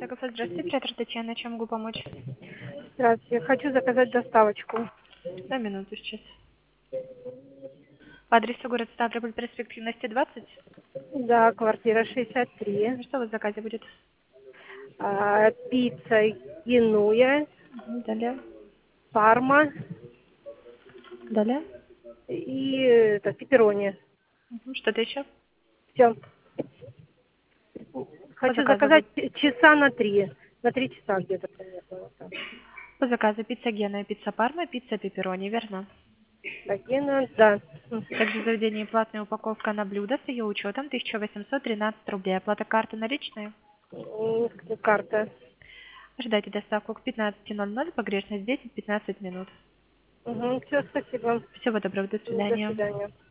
Станция кафе. Здравствуйте, оператор Татьяна. Чем могу помочь? Здравствуйте. Хочу заказать доставочку. На минуту сейчас. По адресу город Ставрополь, проспект Юности 20. Да, квартира 63. Что у вас в заказе будет? Пицца Генуя, Далее. парма Далее. и пепперони. Что-то еще? Все. По Хочу заказу заказать будет. часа на 3. На 3 часа где-то примерно. Вот так. По заказу пицца Гена, пицца Парма, пицца Пепперони, верно? Такие, да. Также в заведении платная упаковка на блюдо с ее учетом 1813 рублей. Оплата карты наличные. Карта. Ожидайте доставку к 15:00, погрешность 10-15 минут. Угу, все, спасибо. Всего доброго, до До свидания. свидания.